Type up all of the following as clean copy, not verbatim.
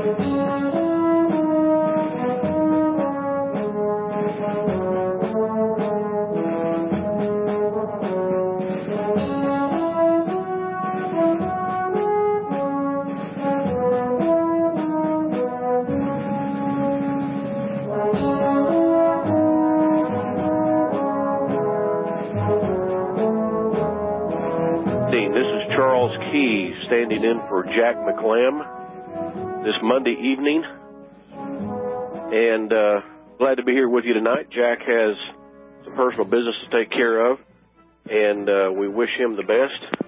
Standing in for Jack McLam this Monday evening, and glad to be here with you tonight. Jack has some personal business to take care of, and we wish him the best.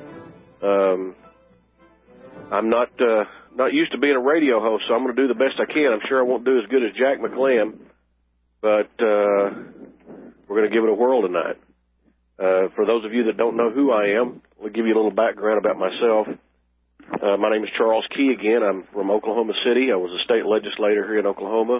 I'm not used to being a radio host, so I'm going to do the best I can. I'm sure I won't do as good as Jack McLam, but we're going to give it a whirl tonight. For those of you that don't know who I am, I'll give you a little background about myself. My name is Charles Key again. I'm from Oklahoma City. I was a state legislator here in Oklahoma.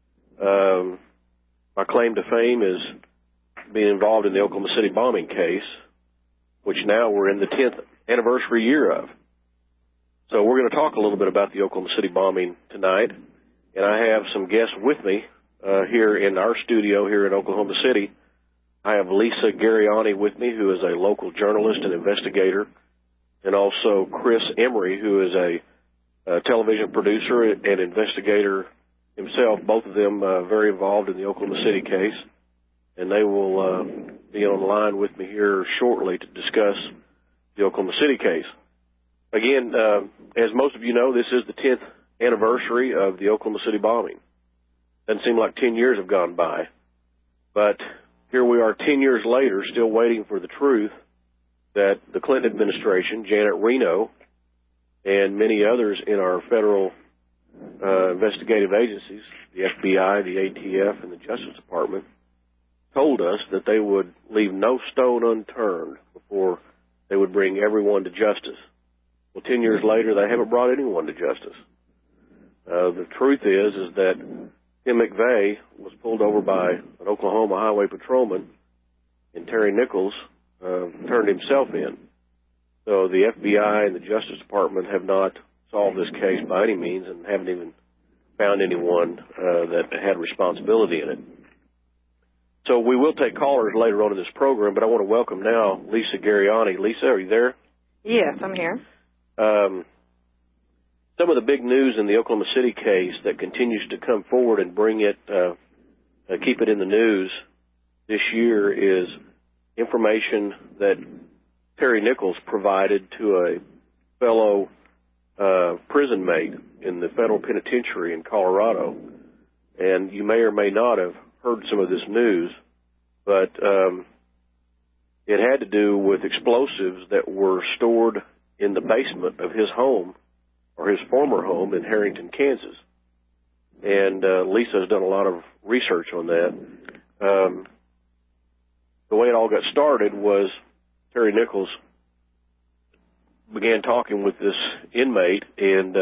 My claim to fame is being involved in the Oklahoma City bombing case, which now we're in the 10th anniversary year of. So we're going to talk a little bit about the Oklahoma City bombing tonight, and I have some guests with me here in our studio here in Oklahoma City. I have Lisa Gariani with me, who is a local journalist and investigator, and also Chris Emery, who is a television producer and investigator himself, both of them very involved in the Oklahoma City case, and they will be on the line with me here shortly to discuss the Oklahoma City case. Again, as most of you know, this is the 10th anniversary of the Oklahoma City bombing. Doesn't seem like 10 years have gone by, but here we are 10 years later, still waiting for the truth that the Clinton administration, Janet Reno, and many others in our federal investigative agencies, the FBI, the ATF, and the Justice Department, told us that they would leave no stone unturned before they would bring everyone to justice. Well, 10 years later, they haven't brought anyone to justice. The truth is that Tim McVeigh was pulled over by an Oklahoma highway patrolman, and Terry Nichols turned himself in. So the FBI and the Justice Department have not solved this case by any means and haven't even found anyone that had responsibility in it. So we will take callers later on in this program, but I want to welcome now Lisa Gariani. Lisa, are you there? Yes, I'm here. Some of the big news in the Oklahoma City case that continues to come forward and bring it, keep it in the news this year is information that Terry Nichols provided to a fellow prison mate in the federal penitentiary in Colorado. And you may or may not have heard some of this news, but it had to do with explosives that were stored in the basement of his home, or his former home in Harrington, Kansas. And Lisa has done a lot of research on that. The way it all got started was Terry Nichols began talking with this inmate, and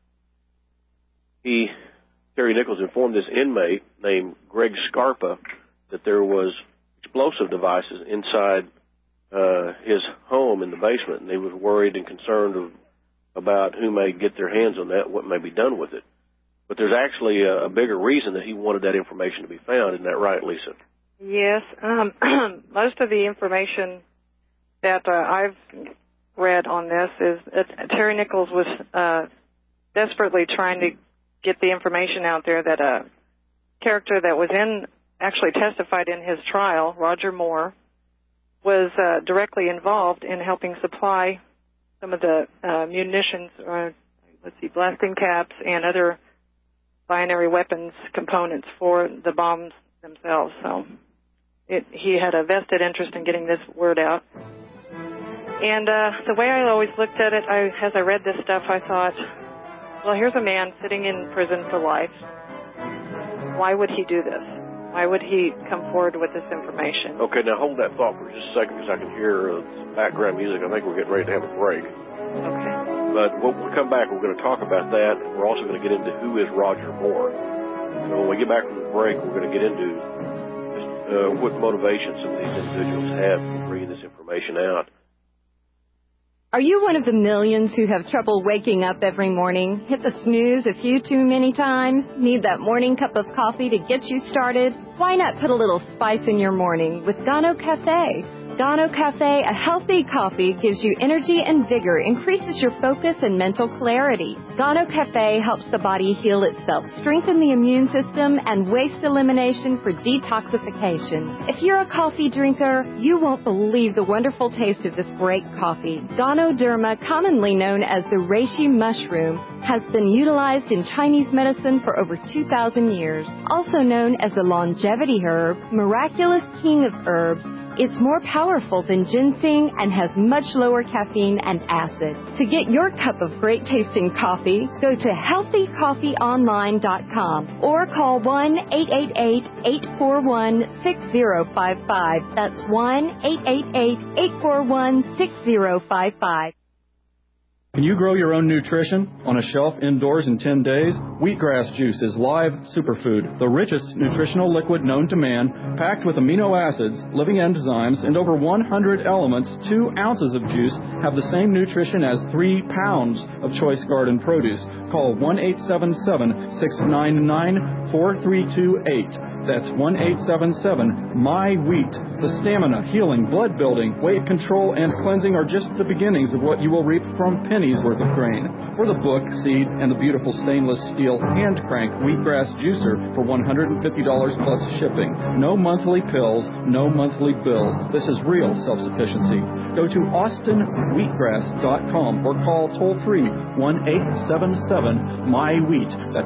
Terry Nichols informed this inmate named Greg Scarpa that there was explosive devices inside his home in the basement, and he was worried and concerned about who may get their hands on that, what may be done with it. But there's actually a bigger reason that he wanted that information to be found. Isn't that right, Lisa? Yes. Most of the information that I've read on this is that Terry Nichols was desperately trying to get the information out there that a character that was actually testified in his trial, Roger Moore, was directly involved in helping supply some of the munitions, blasting caps and other binary weapons components for the bombs themselves. So he had a vested interest in getting this word out. And the way I always looked at it, as I read this stuff, I thought, well, here's a man sitting in prison for life. Why would he do this? Why would he come forward with this information? Okay, now hold that thought for just a second because I can hear some background music. I think we're getting ready to have a break. Okay. But when we come back, we're going to talk about that, and we're also going to get into who is Roger Moore. So when we get back from the break, we're going to get into what motivation some of these individuals have for bringing this information out. Are you one of the millions who have trouble waking up every morning? Hit the snooze a few too many times? Need that morning cup of coffee to get you started? Why not put a little spice in your morning with Gano Cafe? Gano Cafe, a healthy coffee, gives you energy and vigor, increases your focus and mental clarity. Gano Cafe helps the body heal itself, strengthen the immune system, and waste elimination for detoxification. If you're a coffee drinker, you won't believe the wonderful taste of this great coffee. Ganoderma, commonly known as the reishi mushroom, has been utilized in Chinese medicine for over 2,000 years. Also known as the longevity herb, miraculous king of herbs, it's more powerful than ginseng and has much lower caffeine and acid. To get your cup of great tasting coffee, go to healthycoffeeonline.com or call 1-888-841-6055. That's 1-888-841-6055. Can you grow your own nutrition on a shelf indoors in 10 days? Wheatgrass juice is live superfood, the richest nutritional liquid known to man, packed with amino acids, living enzymes, and over 100 elements. 2 ounces of juice have the same nutrition as 3 pounds of choice garden produce. Call 1-877-699-4328. That's 1-877-MY-WHEAT. The stamina, healing, blood building, weight control, and cleansing are just the beginnings of what you will reap from pennies worth of grain. Or the book, seed, and the beautiful stainless steel hand crank wheatgrass juicer for $150 plus shipping. No monthly pills, no monthly bills. This is real self-sufficiency. Go to austinwheatgrass.com or call toll-free 1-877-MY-WHEAT. That's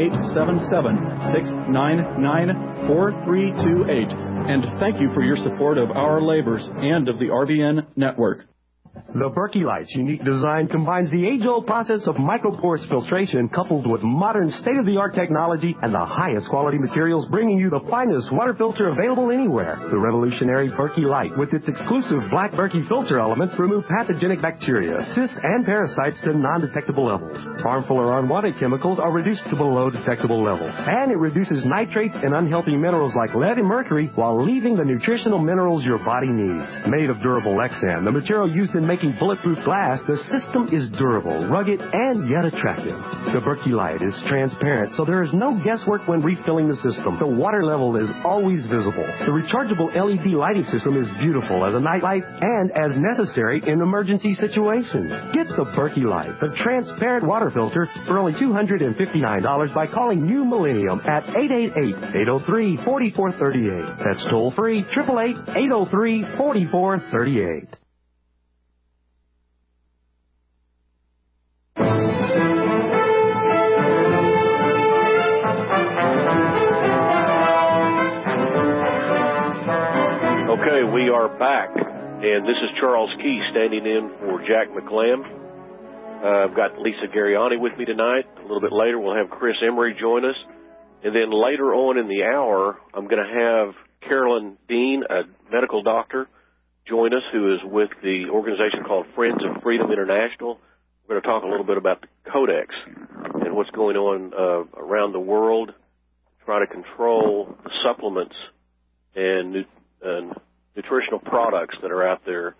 1-877-699-4328. And thank you for your support of our labors and of the RBN network. The Berkey Light's unique design combines the age-old process of microporous filtration coupled with modern state-of-the-art technology and the highest quality materials, bringing you the finest water filter available anywhere. The revolutionary Berkey Light, with its exclusive black Berkey filter elements, remove pathogenic bacteria, cysts, and parasites to non-detectable levels. Harmful or unwanted chemicals are reduced to below detectable levels. And it reduces nitrates and unhealthy minerals like lead and mercury while leaving the nutritional minerals your body needs. Made of durable Lexan, the material used in making bulletproof glass, the system is durable, rugged, and yet attractive. The Berkey Light is transparent, so there is no guesswork when refilling the system. The water level is always visible. The rechargeable LED lighting system is beautiful as a nightlight and as necessary in emergency situations. Get the Berkey Light, the transparent water filter, for only $259 by calling New Millennium at 888-803-4438. That's toll free, 888-803-4438. Okay, we are back, and this is Charles Key standing in for Jack McLam. I've got Lisa Gariani with me tonight. A little bit later, we'll have Chris Emery join us. And then later on in the hour, I'm going to have Carolyn Dean, a medical doctor, join us, who is with the organization called Friends of Freedom International. We're going to talk a little bit about the Codex and what's going on around the world, try to control the supplements and nutritional products that are out there,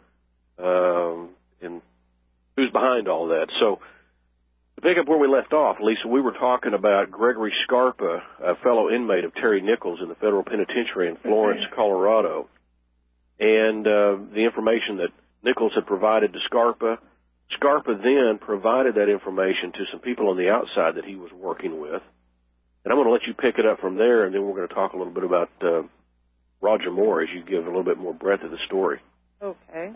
and who's behind all that. So to pick up where we left off, Lisa, we were talking about Gregory Scarpa, a fellow inmate of Terry Nichols in the federal penitentiary in Florence, Colorado, and the information that Nichols had provided to Scarpa. Scarpa then provided that information to some people on the outside that he was working with. And I'm going to let you pick it up from there, and then we're going to talk a little bit about Roger Moore as you give a little bit more breadth of the story. Okay.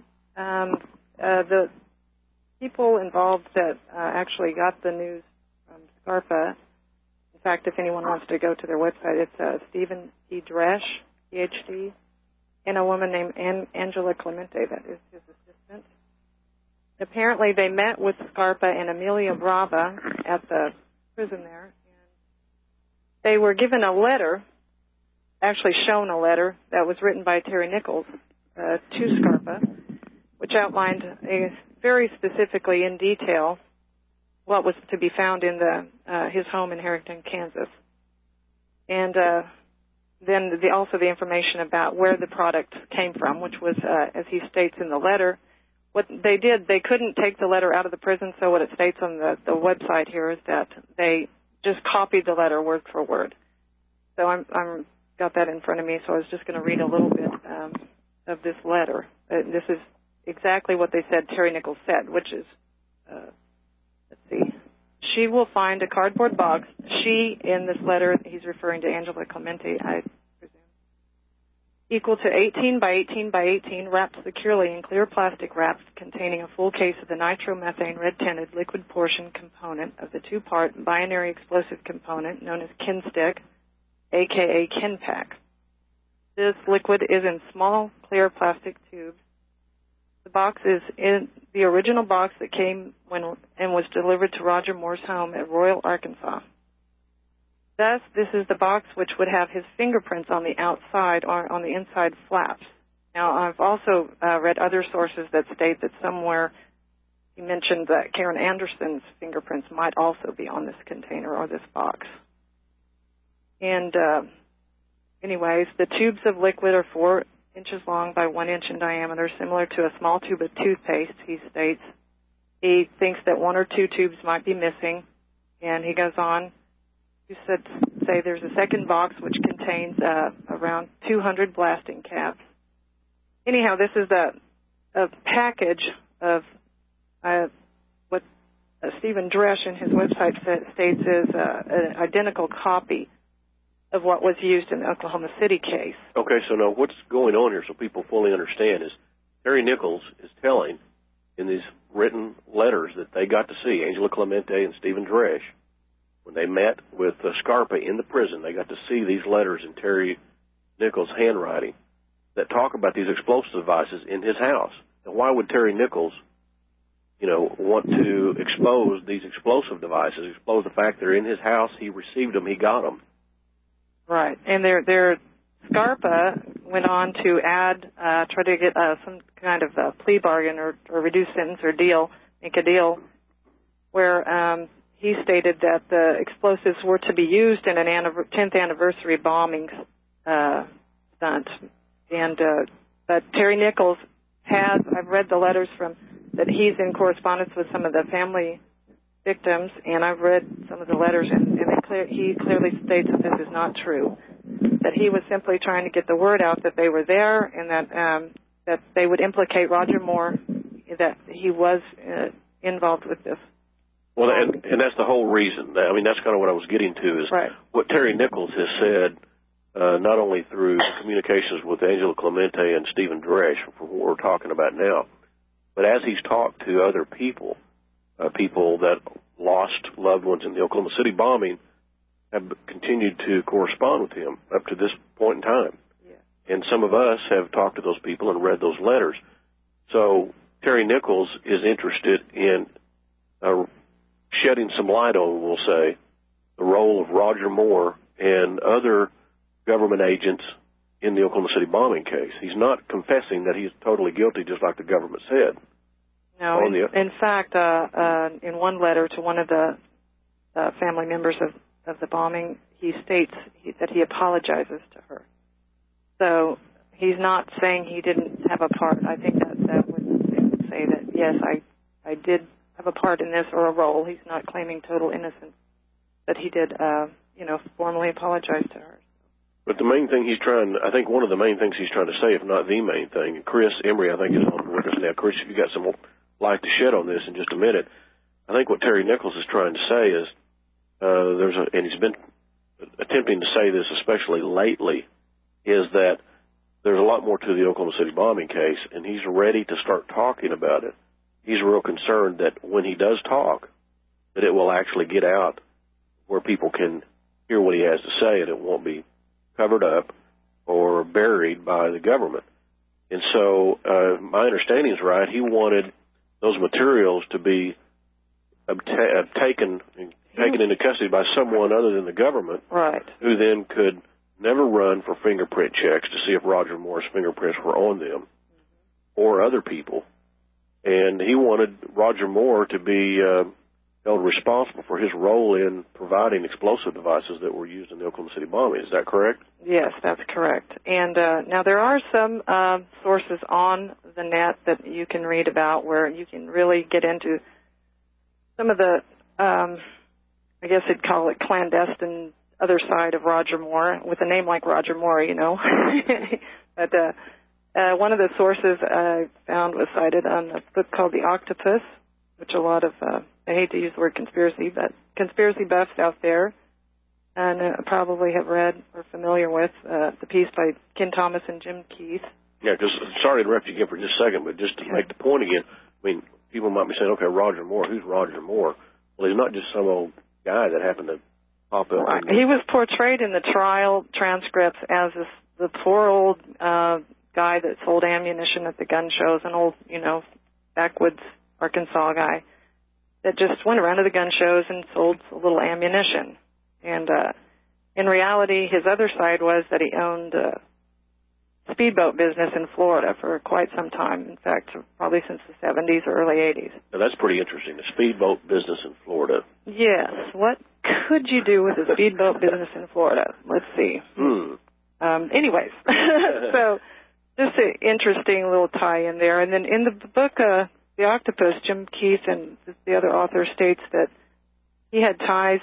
The people involved that actually got the news from Scarpa, in fact, if anyone wants to go to their website, it's Stephen E. Dresch, Ph.D., and a woman named Angela Clemente, that is his assistant. Apparently they met with Scarpa and Amelia Brava at the prison there, and they were given a letter, actually shown a letter that was written by Terry Nichols to Scarpa, which outlined very specifically in detail what was to be found in his home in Harrington, Kansas. And then also the information about where the product came from, which was, as he states in the letter, what they did, they couldn't take the letter out of the prison, so what it states on the website here is that they just copied the letter word for word. So I'm got that in front of me, so I was just going to read a little bit of this letter. This is exactly what they said Terry Nichols said, which is, let's see, she will find a cardboard box. She, in this letter, he's referring to Angela Clemente, I presume, equal to 18 by 18 by 18, wrapped securely in clear plastic wraps containing a full case of the nitromethane red-tinted liquid portion component of the two-part binary explosive component known as Kinstick, a.k.a. Kinpack. This liquid is in small, clear plastic tubes. The box is in the original box that came and was delivered to Roger Moore's home at Royal, Arkansas. Thus, this is the box which would have his fingerprints on the outside or on the inside flaps. Now, I've also read other sources that state that somewhere he mentioned that Karen Anderson's fingerprints might also be on this container or this box. And anyways, the tubes of liquid are 4 inches long by 1 inch in diameter, similar to a small tube of toothpaste, he states. He thinks that 1 or 2 tubes might be missing, and he goes on to say there's a second box which contains around 200 blasting caps. Anyhow, this is a package of what Stephen Dresch in his website states is an identical copy of what was used in the Oklahoma City case. Okay, so now what's going on here so people fully understand is Terry Nichols is telling in these written letters that they got to see Angela Clemente and Stephen Dresch. When they met with Scarpa in the prison, they got to see these letters in Terry Nichols' handwriting that talk about these explosive devices in his house. Now, why would Terry Nichols, want to expose these explosive devices, expose the fact they're in his house, he received them, he got them? Right, and their Scarpa went on to add, try to get some kind of a plea bargain or reduced sentence or make a deal, where he stated that the explosives were to be used in an 10th anniversary bombing stunt. And but Terry Nichols I've read the letters that he's in correspondence with some of the family victims, and I've read some of the letters, and he clearly states that this is not true, that he was simply trying to get the word out that they were there and that they would implicate Roger Moore, that he was involved with this. Well, and that's the whole reason. I mean, that's kind of what I was getting to is right. What Terry Nichols has said, not only through communications with Angela Clemente and Stephen Dresch, for what we're talking about now, but as he's talked to other people, people that lost loved ones in the Oklahoma City bombing, have continued to correspond with him up to this point in time. Yeah. And some of us have talked to those people and read those letters. So Terry Nichols is interested in shedding some light on, we'll say, the role of Roger Moore and other government agents in the Oklahoma City bombing case. He's not confessing that he's totally guilty, just like the government said. No, in fact, in one letter to one of the family members of the bombing, he states that he apologizes to her. So he's not saying he didn't have a part. I think that would say that, yes, I did have a part in this or a role. He's not claiming total innocence, but he did, formally apologize to her. But the main thing I think one of the main things he's trying to say, if not the main thing, and Chris Emery, I think, is on with us now. Chris, if you got some light to shed on this in just a minute, I think what Terry Nichols is trying to say is, and he's been attempting to say this especially lately, is that there's a lot more to the Oklahoma City bombing case, and he's ready to start talking about it. He's real concerned that when he does talk, that it will actually get out where people can hear what he has to say, and it won't be covered up or buried by the government. And so my understanding is right. He wanted those materials to be taken into custody by someone other than the government, right, who then could never run for fingerprint checks to see if Roger Moore's fingerprints were on them or other people. And he wanted Roger Moore to be held responsible for his role in providing explosive devices that were used in the Oklahoma City bombing. Is that correct? Yes, that's correct. And now there are some sources on the net that you can read about where you can really get into some of the, I guess you'd call it clandestine other side of Roger Moore, with a name like Roger Moore, you know. But one of the sources I found was cited on a book called The Octopus, which a lot of, I hate to use the word conspiracy, but conspiracy buffs out there and probably have read or familiar with the piece by Ken Thomas and Jim Keith. Yeah, because, sorry to interrupt you again for just a second, but just to make the point again, I mean, people might be saying, okay, Roger Moore, who's Roger Moore? Well, he's not just some old guy that happened to pop up. Right. He was portrayed in the trial transcripts as the poor old guy that sold ammunition at the gun shows, an old, you know, backwoods Arkansas guy that just went around to the gun shows and sold a little ammunition. And in reality, his other side was that he owned a speedboat business in Florida for quite some time. In fact, probably since the 70s or early 80s. Now, that's pretty interesting, the speedboat business in Florida. Yes. What could you do with a speedboat business in Florida? Let's see. Anyways, so just an interesting little tie-in there. And then in the book, The Octopus, Jim Keith and the other author states that he had ties,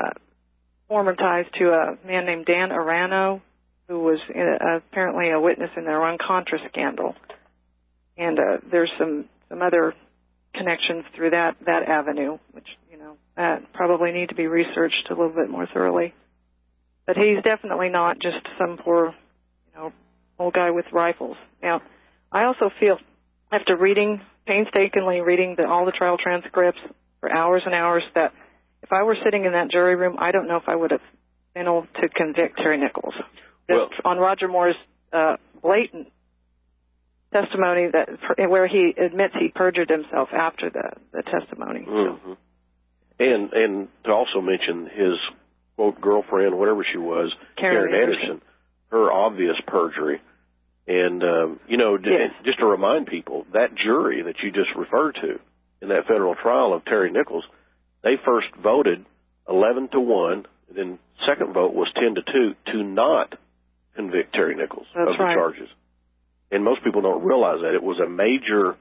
former ties to a man named Dan Arano, who was apparently a witness in the Iran-Contra scandal. And there's some other connections through that avenue, which, you know, probably need to be researched a little bit more thoroughly. But he's definitely not just some poor, you know, old guy with rifles. Now, I also feel, after painstakingly reading all the trial transcripts for hours and hours, that if I were sitting in that jury room, I don't know if I would have been able to convict Terry Nichols. Well, on Roger Moore's blatant testimony where he admits he perjured himself after the testimony. Mm-hmm. And to also mention his, quote, girlfriend, whatever she was, Karen Anderson, her obvious perjury. And, you know, yes, just to remind people, that jury that you just referred to in that federal trial of Terry Nichols, they first voted 11-1, and then second vote was 10-2 to not convict Terry Nichols of the charges. And most people don't realize that. It was a major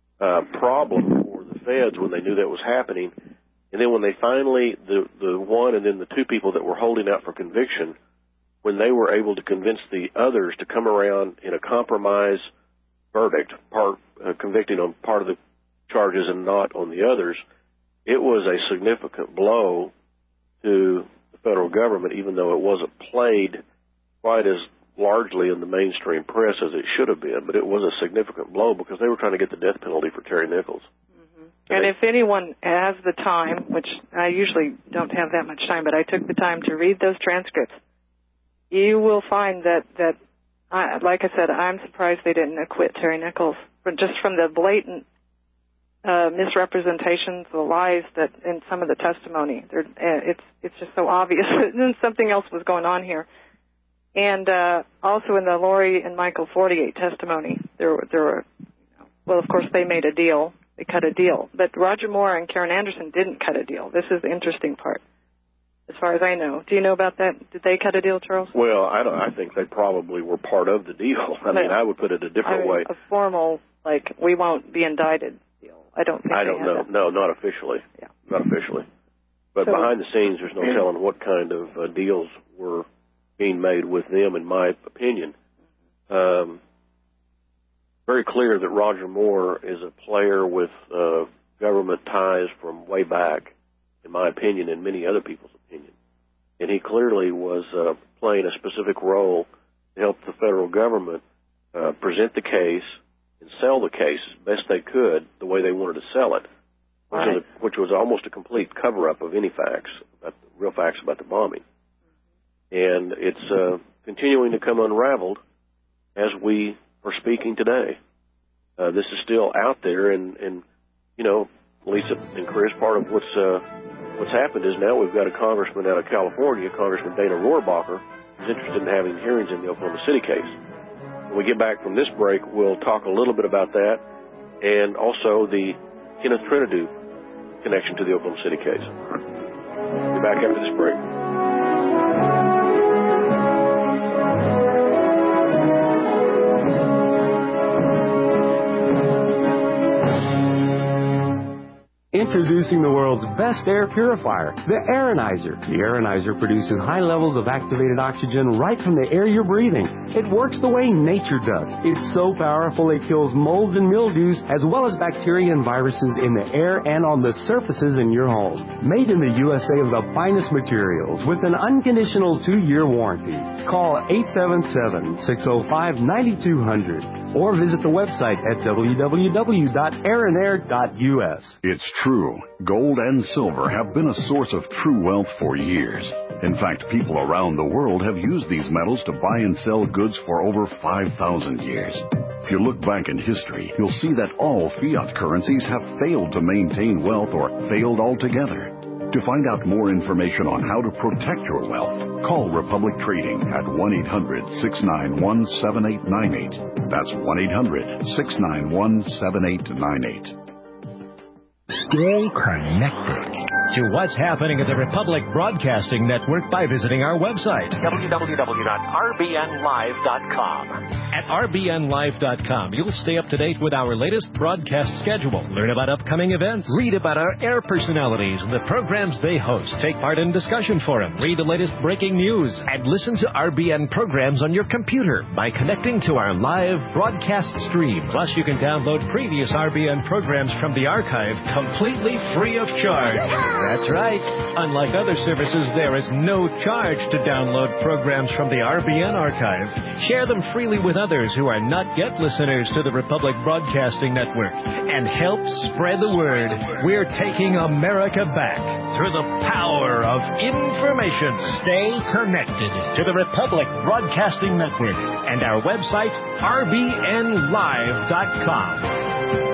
problem for the feds when they knew that was happening. And then when they finally, the one and then the two people that were holding out for conviction, when they were able to convince the others to come around in a compromise verdict, convicting on part of the charges and not on the others, it was a significant blow to the federal government, even though it wasn't played quite as largely in the mainstream press as it should have been. But it was a significant blow because they were trying to get the death penalty for Terry Nichols. Mm-hmm. And if anyone has the time, which I usually don't have that much time, but I took the time to read those transcripts, you will find that like I said, I'm surprised they didn't acquit Terry Nichols, just from the blatant misrepresentations, the lies that in some of the testimony. It's just so obvious. And then something else was going on here. And also in the Lori and Michael 48 testimony, there were, well, of course, they made a deal. They cut a deal. But Roger Moore and Karen Anderson didn't cut a deal. This is the interesting part, as far as I know. Do you know about that? Did they cut a deal, Charles? Well, I think they probably were part of the deal. I mean, I would put it a different way. A formal, like, we won't be indicted deal. I don't know. No, not officially. Yeah. Not officially. But behind the scenes, there's no telling what kind of deals were being made with them, in my opinion. Very clear that Roger Moore is a player with government ties from way back, in my opinion, and many other people's opinion. And he clearly was playing a specific role to help the federal government present the case and sell the case as best they could the way they wanted to sell it, which was almost a complete cover-up of any facts, real facts about the bombing. And it's continuing to come unraveled as we are speaking today. This is still out there, and you know, Lisa and Chris, part of what's happened is now we've got a congressman out of California, Congressman Dana Rohrabacher, who's interested in having hearings in the Oklahoma City case. When we get back from this break, we'll talk a little bit about that, and also the Kenneth connection to the Oklahoma City case. Be back after this break. Introducing the world's best air purifier, the Aeronizer. The Aeronizer produces high levels of activated oxygen right from the air you're breathing. It works the way nature does. It's so powerful it kills molds and mildews as well as bacteria and viruses in the air and on the surfaces in your home. Made in the USA of the finest materials with an unconditional 2-year warranty. Call 877-605-9200 or visit the website at www.aeronair.us. It's true. Gold and silver have been a source of true wealth for years. In fact, people around the world have used these metals to buy and sell goods for over 5,000 years. If you look back in history, you'll see that all fiat currencies have failed to maintain wealth or failed altogether. To find out more information on how to protect your wealth, call Republic Trading at 1-800-691-7898. That's 1-800-691-7898. Stay connected to what's happening at the Republic Broadcasting Network by visiting our website, www.rbnlive.com. At rbnlive.com, you'll stay up to date with our latest broadcast schedule, learn about upcoming events, read about our air personalities and the programs they host, take part in discussion forums, read the latest breaking news, and listen to RBN programs on your computer by connecting to our live broadcast stream. Plus, you can download previous RBN programs from the archive completely free of charge. That's right. Unlike other services, there is no charge to download programs from the RBN archive. Share them freely with others who are not yet listeners to the Republic Broadcasting Network and help spread the word. We're taking America back through the power of information. Stay connected to the Republic Broadcasting Network and our website, rbnlive.com.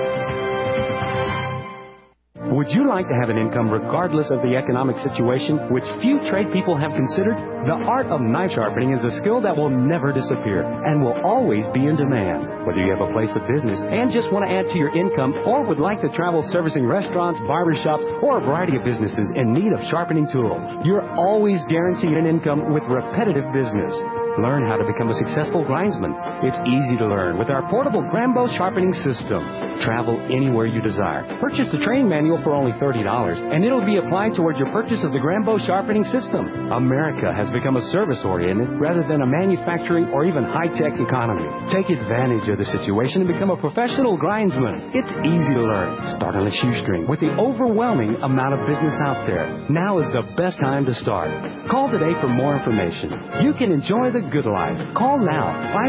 Would you like to have an income regardless of the economic situation, which few trade people have considered? The art of knife sharpening is a skill that will never disappear and will always be in demand. Whether you have a place of business and just want to add to your income or would like to travel servicing restaurants, barbershops, or a variety of businesses in need of sharpening tools, you're always guaranteed an income with repetitive business. Learn how to become a successful grindsman. It's easy to learn with our portable Grambo sharpening system. Travel anywhere you desire. Purchase the training manual for only $30, and it'll be applied toward your purchase of the Grambo sharpening system. America has become a service-oriented rather than a manufacturing or even high-tech economy. Take advantage of the situation and become a professional grindsman. It's easy to learn. Start on a shoestring with the overwhelming amount of business out there. Now is the best time to start. Call today for more information. You can enjoy the good life. Call now,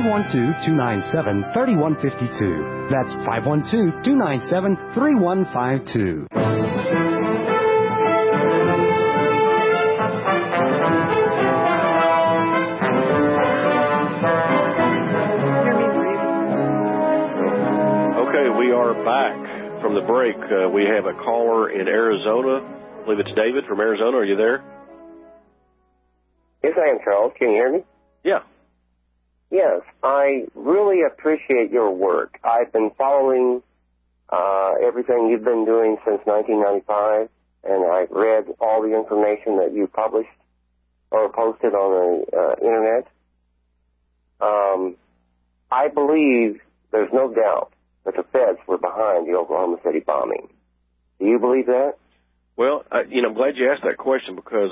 512-297-3152. That's 512-297-3152. Okay, we are back from the break. We have a caller in Arizona. I believe it's David from Arizona. Are you there? Yes, I am, Charles. Can you hear me? Yeah. Yes, I really appreciate your work. I've been following everything you've been doing since 1995, and I've read all the information that you published or posted on the Internet. I believe there's no doubt that the feds were behind the Oklahoma City bombing. Do you believe that? Well, I'm glad you asked that question because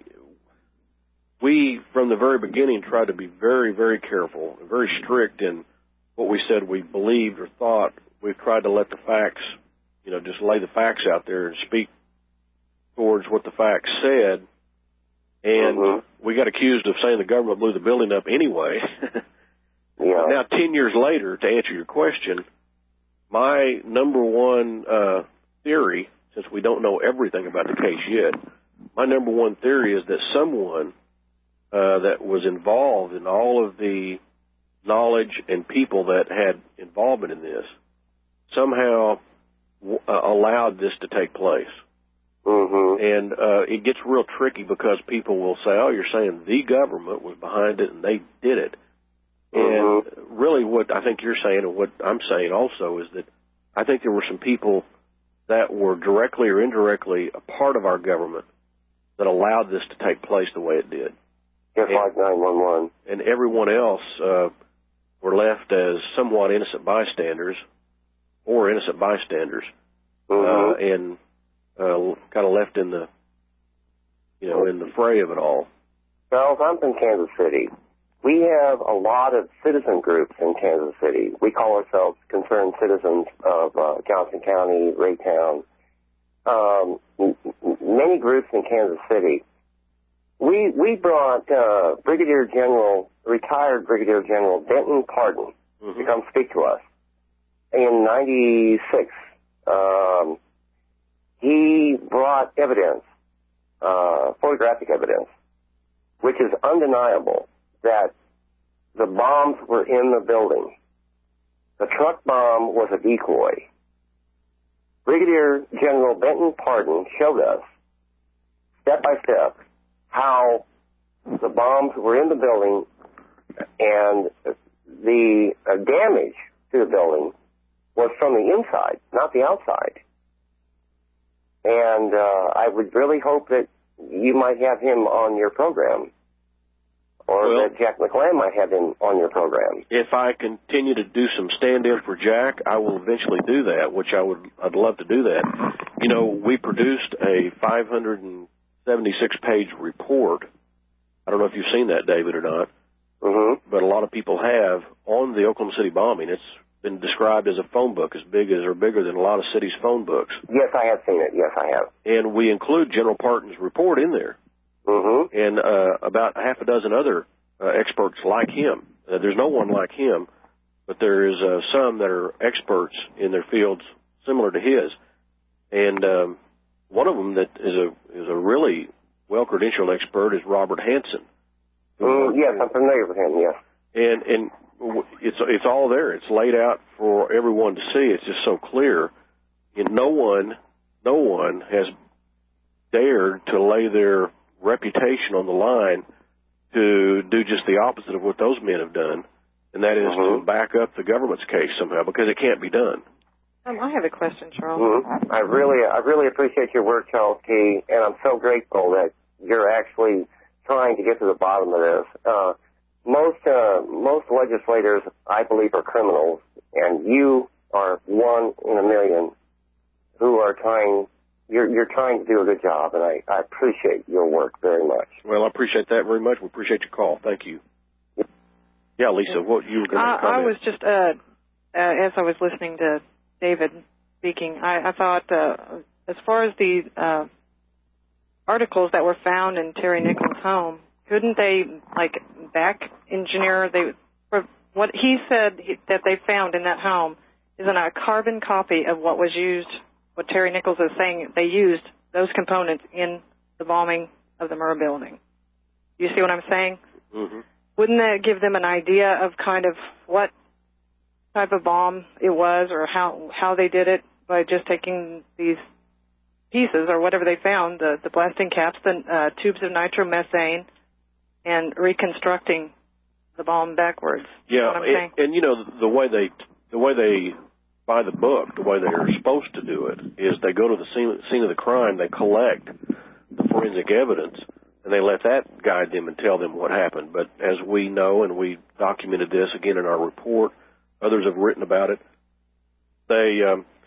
we, from the very beginning, tried to be very, very careful and very strict in what we said we believed or thought. We've tried to let the facts, just lay the facts out there and speak towards what the facts said. And we got accused of saying the government blew the building up anyway. Yeah. Now, 10 years later, to answer your question, my number one theory, since we don't know everything about the case yet, my number one theory is that someone that was involved in all of the knowledge and people that had involvement in this somehow allowed this to take place. And it gets real tricky because people will say, oh, you're saying the government was behind it and they did it. And really what I think you're saying and what I'm saying also is that I think there were some people that were directly or indirectly a part of our government that allowed this to take place the way it did. Just like 911. And everyone else were left as somewhat innocent bystanders or innocent bystanders, and kind of left in the, in the fray of it all. Charles, I'm from Kansas City. We have a lot of citizen groups in Kansas City. We call ourselves Concerned Citizens of Johnson County, Raytown. Many groups in Kansas City. We brought retired Brigadier General Denton Pardon to come speak to us. In 96, he brought evidence, photographic evidence, which is undeniable that the bombs were in the building. The truck bomb was a decoy. Brigadier General Denton Pardon showed us, step by step, how the bombs were in the building and the damage to the building was from the inside, not the outside. And I would really hope that you might have him on your program, or that Jack McLean might have him on your program. If I continue to do some stand-in for Jack, I will eventually do that, which I'd love to do that. We produced a 576-page report. I don't know if you've seen that, David, or not, but a lot of people have, on the Oklahoma City bombing. It's been described as a phone book, as big as or bigger than a lot of cities' phone books. Yes, I have seen it. Yes, I have. And we include General Pardon's report in there. And about half a dozen other experts like him. There's no one like him, but there is some that are experts in their fields similar to his. And one of them that is a really well-credentialed expert is Robert Hansen. Yes, I'm familiar with him, yes. And it's all there. It's laid out for everyone to see. It's just so clear. And no one has dared to lay their reputation on the line to do just the opposite of what those men have done, and that is to back up the government's case somehow, because it can't be done. I have a question, Charles. I really appreciate your work, Charles Key, and I'm so grateful that you're actually trying to get to the bottom of this. Most legislators, I believe, are criminals, and you are one in a million who are trying. You're trying to do a good job, and I appreciate your work very much. Well, I appreciate that very much. We appreciate your call. Thank you. Yeah, Lisa, what you were going to comment? I was just, as I was listening to David speaking, I thought, as far as the articles that were found in Terry Nichols' home, couldn't they, back engineer? What he said that they found in that home is a carbon copy of what was used. What Terry Nichols is saying, they used those components in the bombing of the Murrah building. You see what I'm saying? Wouldn't that give them an idea of kind of what type of bomb it was, or how they did it, by just taking these pieces or whatever they found, the blasting caps, the tubes of nitromethane, and reconstructing the bomb backwards? Yeah, and the way they by the book, the way they're supposed to do it is they go to the scene of the crime, they collect the forensic evidence, and they let that guide them and tell them what happened. But as we know, and we documented this again in our report, others have written about it, they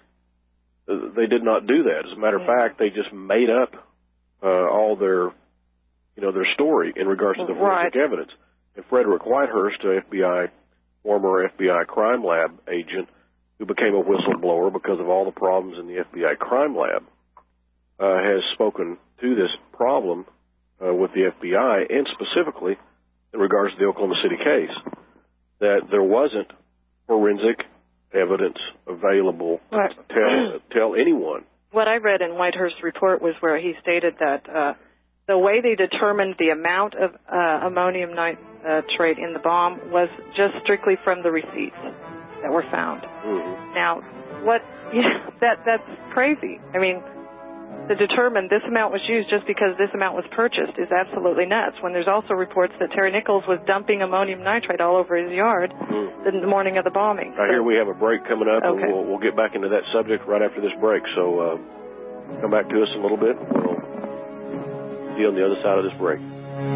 did not do that. As a matter of fact, they just made up all their story in regards to the forensic evidence. And Frederick Whitehurst, former FBI crime lab agent, who became a whistleblower because of all the problems in the FBI crime lab, has spoken to this problem with the FBI, and specifically in regards to the Oklahoma City case, that there wasn't forensic evidence available to tell anyone. What I read in Whitehurst's report was where he stated that the way they determined the amount of ammonium nitrate in the bomb was just strictly from the receipts that were found. Now, that's crazy. I mean, to determine this amount was used just because this amount was purchased is absolutely nuts, when there's also reports that Terry Nichols was dumping ammonium nitrate all over his yard the morning of the bombing. I hear we have a break coming up, okay. and we'll get back into that subject right after this break. So come back to us in a little bit. We'll see you on the other side of this break.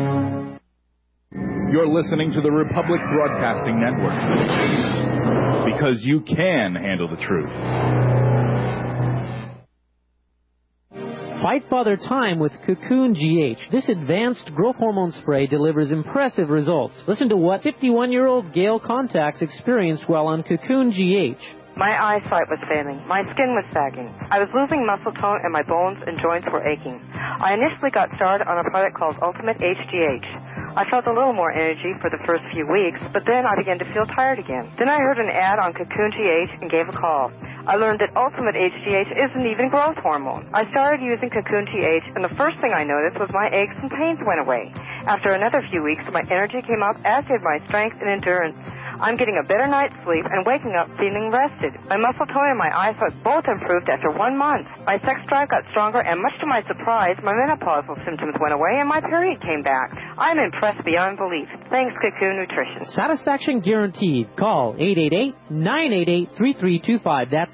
You're listening to the Republic Broadcasting Network, because you can handle the truth. Fight Father Time with Cocoon GH. This advanced growth hormone spray delivers impressive results. Listen to what 51-year-old Gail Contacts experienced while on Cocoon GH. My eyesight was failing. My skin was sagging. I was losing muscle tone and my bones and joints were aching. I initially got started on a product called Ultimate HGH. I felt a little more energy for the first few weeks, but then I began to feel tired again. Then I heard an ad on Cocoon GH and gave a call. I learned that Ultimate HGH isn't even growth hormone. I started using Cocoon GH, and the first thing I noticed was my aches and pains went away. After another few weeks, my energy came up, as did my strength and endurance. I'm getting a better night's sleep and waking up feeling rested. My muscle tone and my eyesight both improved after 1 month. My sex drive got stronger, and much to my surprise, my menopausal symptoms went away and my period came back. I'm impressed beyond belief. Thanks, Cocoon Nutrition. Satisfaction guaranteed. Call 888-988-3325. That's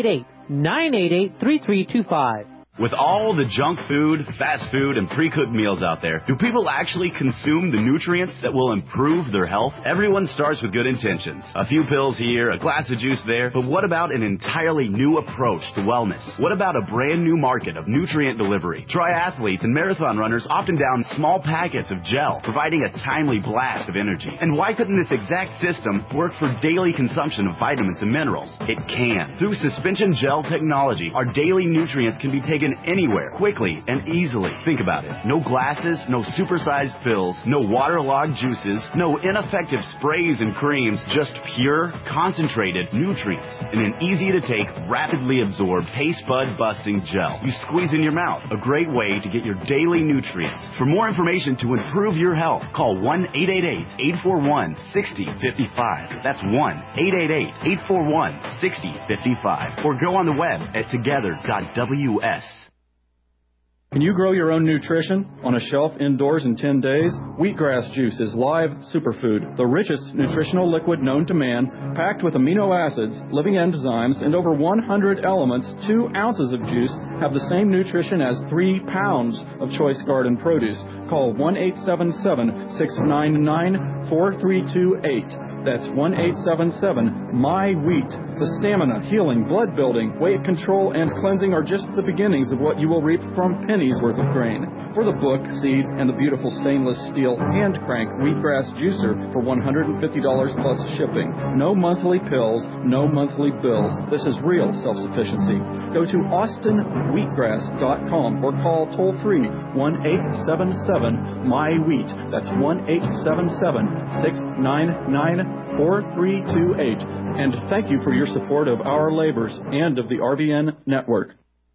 888-988-3325. With all the junk food, fast food, and pre-cooked meals out there, do people actually consume the nutrients that will improve their health? Everyone starts with good intentions. A few pills here, a glass of juice there, but what about an entirely new approach to wellness? What about a brand new market of nutrient delivery? Triathletes and marathon runners often down small packets of gel, providing a timely blast of energy. And why couldn't this exact system work for daily consumption of vitamins and minerals? It can. Through suspension gel technology, our daily nutrients can be taken anywhere, quickly and easily. Think about it. No glasses, no supersized pills, no waterlogged juices, no ineffective sprays and creams, just pure, concentrated nutrients in an easy-to-take, rapidly absorbed, taste bud busting gel. You squeeze in your mouth. A great way to get your daily nutrients. For more information to improve your health, call 1-888-841-6055. That's 1-888-841-6055. Or go on the web at together.ws. Can you grow your own nutrition on a shelf indoors in 10 days? Wheatgrass juice is live superfood, the richest nutritional liquid known to man, packed with amino acids, living enzymes, and over 100 elements. 2 ounces of juice have the same nutrition as 3 pounds of choice garden produce. Call 1-877-699-4328. That's 1-877-MY-WHEAT. The stamina, healing, blood building, weight control, and cleansing are just the beginnings of what you will reap from pennies worth of grain. For the book, seed, and the beautiful stainless steel hand crank wheatgrass juicer for $150 plus shipping. No monthly pills, no monthly bills. This is real self-sufficiency. Go to austinwheatgrass.com or call toll-free 1-877-MY-WHEAT. That's 1-877-699-4328. And thank you for your support of our labors and of the RBN network.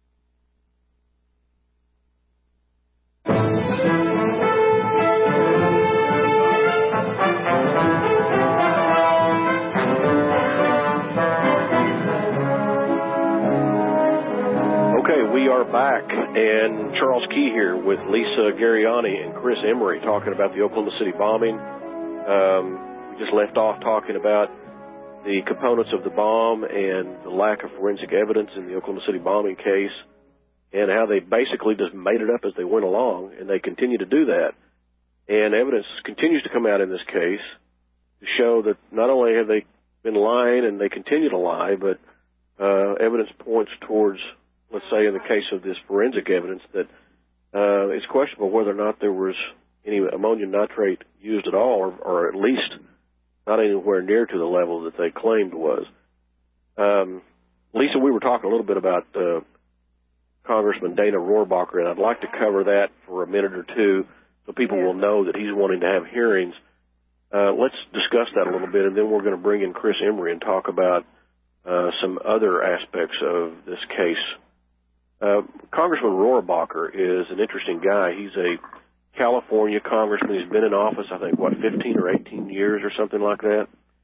Okay, we are back, and Charles Key here with Lisa Gariani and Chris Emery talking about the Oklahoma City bombing. We just left off talking about the components of the bomb and the lack of forensic evidence in the Oklahoma City bombing case, and how they basically just made it up as they went along, and they continue to do that. And evidence continues to come out in this case to show that not only have they been lying and they continue to lie, but evidence points towards, let's say in the case of this forensic evidence, that it's questionable whether or not there was any ammonium nitrate used at all, or at least not anywhere near to the level that they claimed was. Lisa, we were talking a little bit about Congressman Dana Rohrabacher, and I'd like to cover that for a minute or two so people will know that he's wanting to have hearings. Let's discuss that a little bit, and then we're going to bring in Chris Emery and talk about some other aspects of this case. Congressman Rohrabacher is an interesting guy. He's a California congressman. He's been in office, I think, 15 or 18 years or something like that.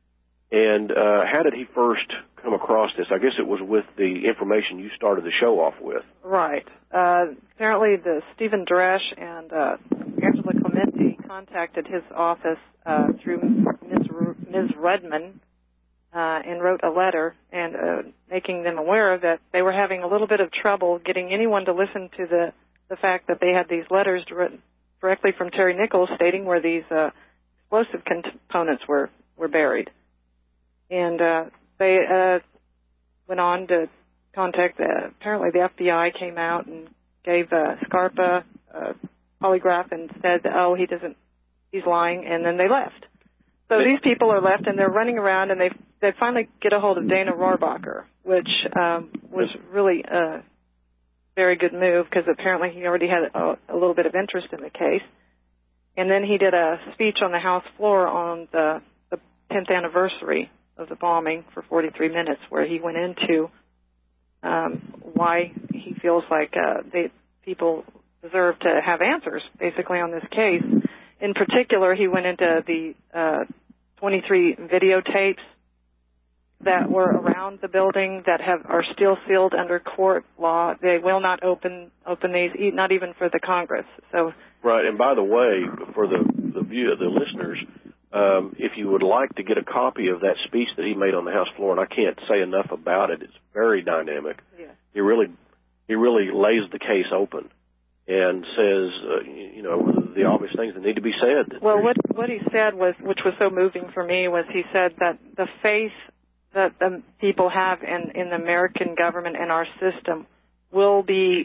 And how did he first come across this? I guess it was with the information you started the show off with. Right. Apparently, Stephen Dresch and Angela Clementi contacted his office through Ms. Redman and wrote a letter and making them aware that they were having a little bit of trouble getting anyone to listen to the fact that they had these letters directly from Terry Nichols stating where these explosive components were buried. And they went on to contact, apparently the FBI came out and gave Scarpa a polygraph and said, oh, he's lying, and then they left. So these people are left, and they're running around, and they finally get a hold of Dana Rohrabacher, which was really a very good move because apparently he already had a little bit of interest in the case. And then he did a speech on the House floor on the 10th anniversary of the bombing for 43 minutes where he went into why he feels like people deserve to have answers, basically, on this case. In particular, he went into the 23 videotapes that were around the building that are still sealed under court law. They will not open these, not even for the Congress. So right, and by the way, for the listeners, if you would like to get a copy of that speech that he made on the House floor, and I can't say enough about it, it's very dynamic. Yeah. He really lays the case open and says, the obvious things that need to be said. Well, what he said was, which was so moving for me, was he said that the faith that the people have in the American government and our system will be,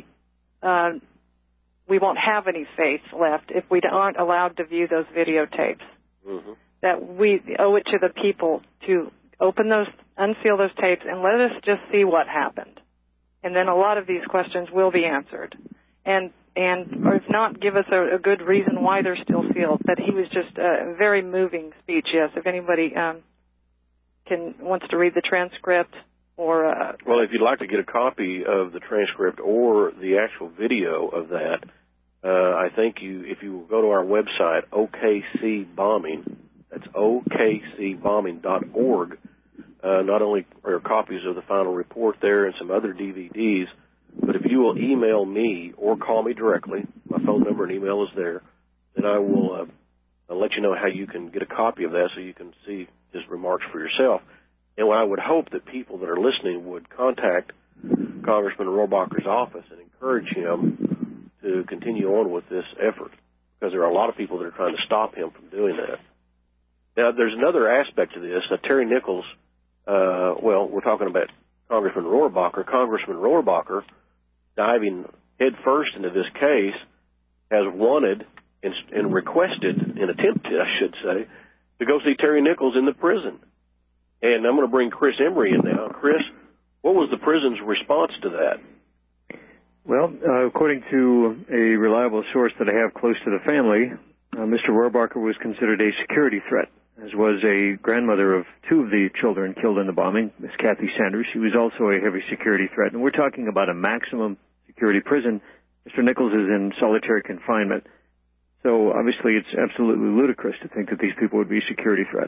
we won't have any faith left if we aren't allowed to view those videotapes. Mm-hmm. That we owe it to the people to unseal those tapes and let us just see what happened. And then a lot of these questions will be answered. And or if not, give us a good reason why they're still sealed. That he was just a very moving speech, yes. If anybody wants to read the transcript or... well, if you'd like to get a copy of the transcript or the actual video of that, I think if you go to our website, OKC Bombing, that's okcbombing.org, not only are copies of the final report there and some other DVDs, but if you will email me or call me directly, my phone number and email is there, then I will I'll let you know how you can get a copy of that so you can see his remarks for yourself. And I would hope that people that are listening would contact Congressman Rohrabacher's office and encourage him to continue on with this effort, because there are a lot of people that are trying to stop him from doing that. Now, there's another aspect to this. Terry Nichols, we're talking about Congressman Rohrabacher. Congressman Rohrabacher, diving headfirst into this case, has wanted and requested, and attempted, I should say, to go see Terry Nichols in the prison. And I'm going to bring Chris Emery in now. Chris, what was the prison's response to that? Well, according to a reliable source that I have close to the family, Mr. Rohrabacher was considered a security threat, as was a grandmother of two of the children killed in the bombing, Miss Kathy Sanders. She was also a heavy security threat. And we're talking about a maximum security prison. Mr. Nichols is in solitary confinement. So obviously it's absolutely ludicrous to think that these people would be a security threat.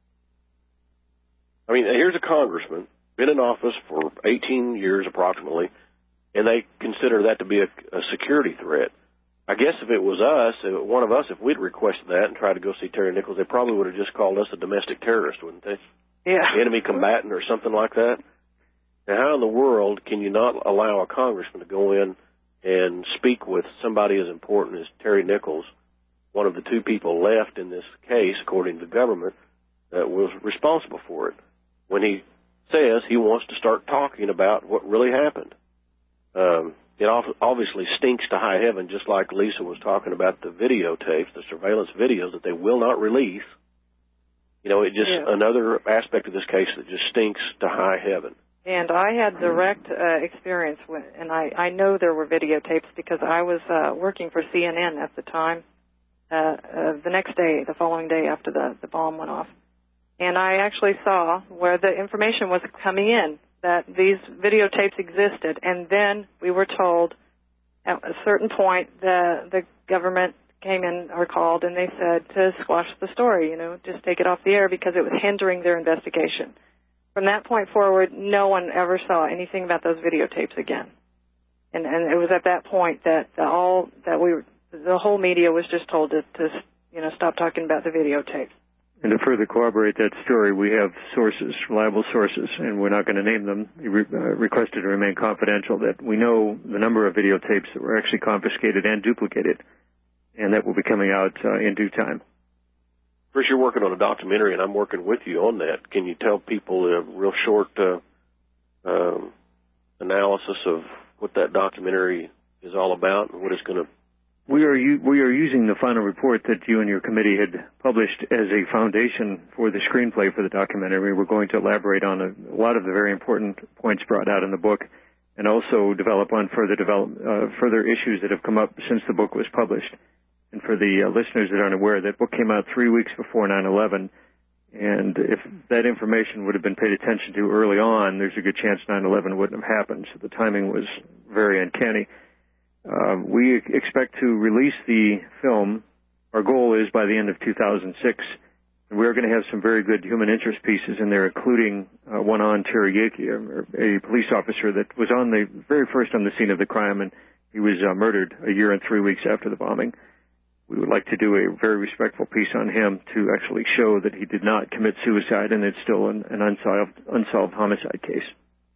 I mean, here's a congressman, been in office for 18 years approximately, and they consider that to be a security threat. I guess if it was us, one of us, if we'd requested that and tried to go see Terry Nichols, they probably would have just called us a domestic terrorist, wouldn't they? Yeah. Enemy combatant or something like that. Now, how in the world can you not allow a congressman to go in and speak with somebody as important as Terry Nichols, one of the two people left in this case, according to the government, that was responsible for it, when he says he wants to start talking about what really happened? It obviously stinks to high heaven, just like Lisa was talking about the videotapes, the surveillance videos that they will not release. It's just another aspect of this case that just stinks to high heaven. And I had direct experience with, and I know there were videotapes because I was working for CNN at the time, the next day, the following day after the bomb went off. And I actually saw where the information was coming in, that these videotapes existed, and then we were told at a certain point the government came in or called, and they said to squash the story, just take it off the air because it was hindering their investigation. From that point forward, no one ever saw anything about those videotapes again. And it was at that point that the whole media was just told to stop talking about the videotapes. And to further corroborate that story, we have sources, reliable sources, and we're not going to name them. He requested to remain confidential, that we know the number of videotapes that were actually confiscated and duplicated, and that will be coming out in due time. Chris, you're working on a documentary, and I'm working with you on that. Can you tell people a real short analysis of what that documentary is all about and what it's going to... We are using the final report that you and your committee had published as a foundation for the screenplay for the documentary. We're going to elaborate on a lot of the very important points brought out in the book, and also develop on further issues that have come up since the book was published. And for the listeners that aren't aware, that book came out 3 weeks before 9/11, and if that information would have been paid attention to early on, there's a good chance 9/11 wouldn't have happened. So the timing was very uncanny. We expect to release the film. Our goal is by the end of 2006. And we're going to have some very good human interest pieces in there, including one on Terry Yake, a police officer that was on the very first on the scene of the crime, and he was murdered a year and 3 weeks after the bombing. We would like to do a very respectful piece on him to actually show that he did not commit suicide, and it's still an unsolved homicide case.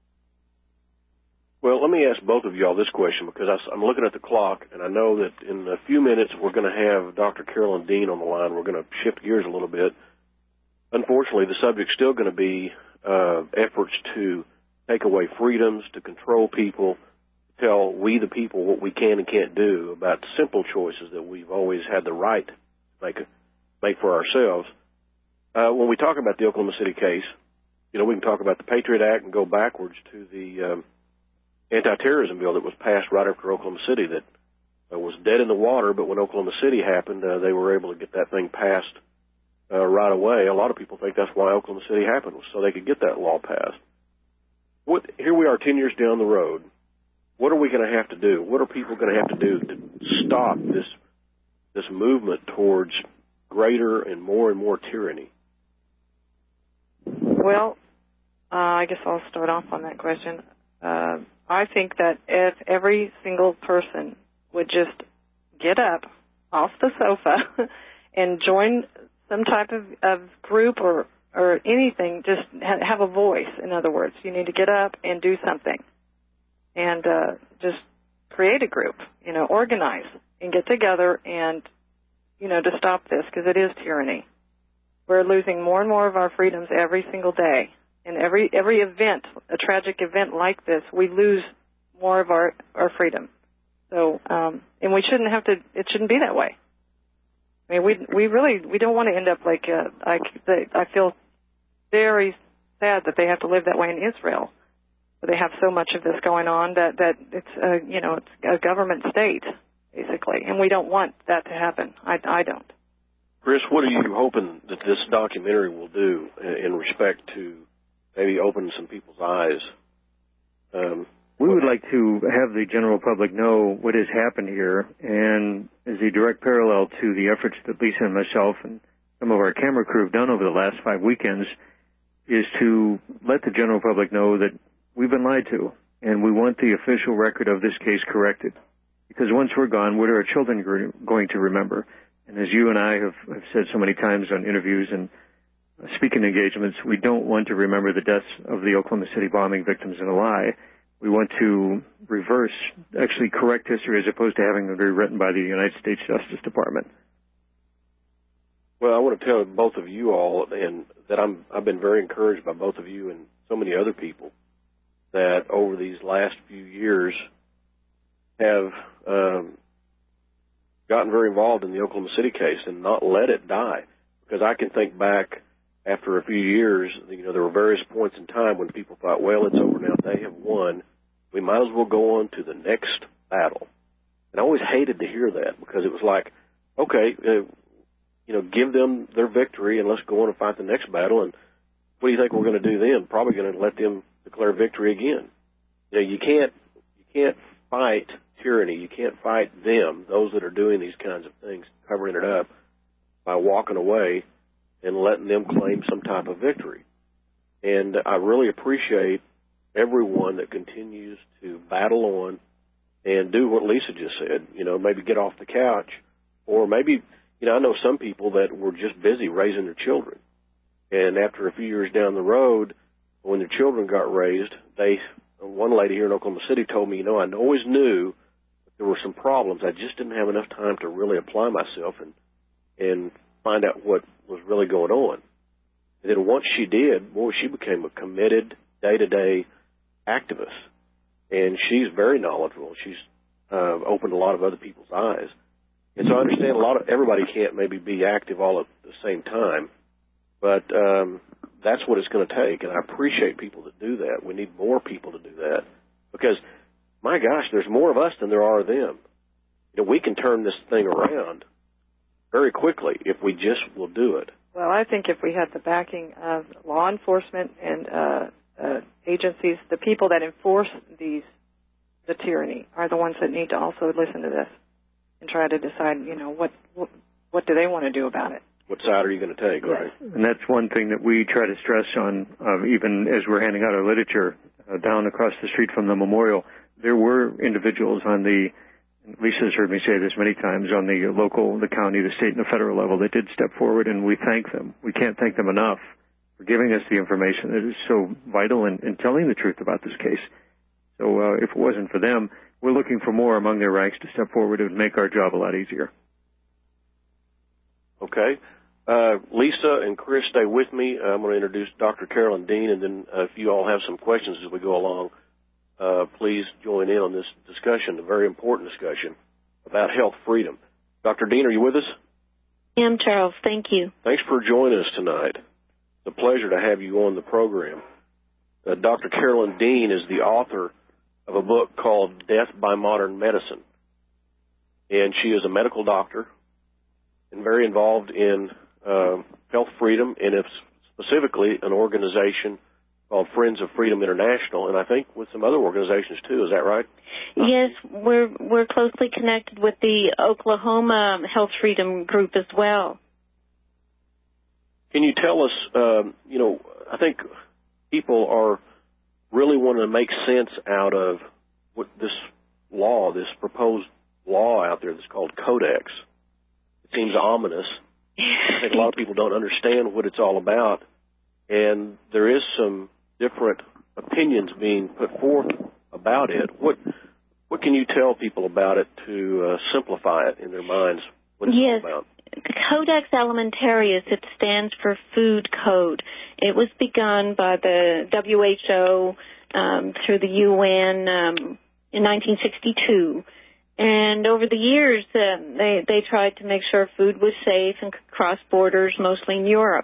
Well, let me ask both of y'all this question, because I'm looking at the clock, and I know that in a few minutes we're going to have Dr. Carolyn Dean on the line. We're going to shift gears a little bit. Unfortunately, the subject's still going to be efforts to take away freedoms, to control people, to tell we the people what we can and can't do about simple choices that we've always had the right to make for ourselves. When we talk about the Oklahoma City case, we can talk about the Patriot Act and go backwards to the anti-terrorism bill that was passed right after Oklahoma City that was dead in the water, but when Oklahoma City happened, they were able to get that thing passed right away. A lot of people think that's why Oklahoma City happened, was so they could get that law passed. Here we are 10 years down the road. What are we going to have to do? What are people going to have to do to stop this movement towards greater and more tyranny? Well, I guess I'll start off on that question. I think that if every single person would just get up off the sofa and join some type of group or anything, just have a voice, in other words. You need to get up and do something and just create a group, organize and get together and, to stop this, because it is tyranny. We're losing more and more of our freedoms every single day. And every event, a tragic event like this, we lose more of our freedom. So, and we shouldn't have to. It shouldn't be that way. I mean, we don't want to end up like I feel very sad that they have to live that way in Israel. They have so much of this going on that it's it's a government state basically, and we don't want that to happen. I don't. Chris, what are you hoping that this documentary will do in respect to maybe open some people's eyes? We would like to have the general public know what has happened here, and as a direct parallel to the efforts that Lisa and myself and some of our camera crew have done over the last 5 weekends, is to let the general public know that we've been lied to, and we want the official record of this case corrected. Because once we're gone, what are our children going to remember? And as you and I have said so many times on interviews and speaking engagements, we don't want to remember the deaths of the Oklahoma City bombing victims in a lie. We want to reverse, actually correct history, as opposed to having them rewritten by the United States Justice Department. Well, I want to tell both of you all, and that I've been very encouraged by both of you and so many other people that over these last few years have gotten very involved in the Oklahoma City case and not let it die. Because I can think back after a few years, there were various points in time when people thought, well, it's over now. They have won. We might as well go on to the next battle. And I always hated to hear that, because it was like, okay, give them their victory and let's go on and fight the next battle. And what do you think we're going to do then? Probably going to let them declare victory again. You can't fight tyranny. You can't fight them, those that are doing these kinds of things, covering it up, by walking away and letting them claim some type of victory. And I really appreciate everyone that continues to battle on and do what Lisa just said, maybe get off the couch, or maybe, I know some people that were just busy raising their children. And after a few years down the road, when their children got raised, one lady here in Oklahoma City told me, I always knew that there were some problems. I just didn't have enough time to really apply myself and find out what was really going on. And then once she did, she became a committed day-to-day activist. And she's very knowledgeable. She's opened a lot of other people's eyes. And so I understand everybody can't maybe be active all at the same time, but that's what it's going to take. And I appreciate people that do that. We need more people to do that because, my gosh, there's more of us than there are of them. We can turn this thing around very quickly if we just will do it. Well, I think if we had the backing of law enforcement and agencies, the people that enforce the tyranny are the ones that need to also listen to this and try to decide, what do they want to do about it? What side are you going to take, right? And that's one thing that we try to stress on, even as we're handing out our literature down across the street from the memorial. There were individuals on Lisa's heard me say this many times, on the local, the county, the state, and the federal level that did step forward, and we thank them. We can't thank them enough for giving us the information that is so vital in telling the truth about this case. So if it wasn't for them, we're looking for more among their ranks to step forward and make our job a lot easier. Okay. Lisa and Chris, stay with me. I'm going to introduce Dr. Carolyn Dean, and then if you all have some questions as we go along, please join in on this discussion, a very important discussion about health freedom. Dr. Dean, are you with us? I am, Charles. Thank you. Thanks for joining us tonight. It's a pleasure to have you on the program. Dr. Carolyn Dean is the author of a book called Death by Modern Medicine, and she is a medical doctor and very involved in health freedom, and it's specifically an organization called Friends of Freedom International, and I think with some other organizations too. Is that right? Yes, we're closely connected with the Oklahoma Health Freedom Group as well. Can you tell us, I think people are really wanting to make sense out of what this law, this proposed law out there that's called Codex. It seems ominous. I think a lot of people don't understand what it's all about, and there is some different opinions being put forth about it. What can you tell people about it to simplify it in their minds? What it's all about? Codex Alimentarius, it stands for Food Code. It was begun by the WHO through the UN in 1962. And over the years, they tried to make sure food was safe and could cross borders, mostly in Europe.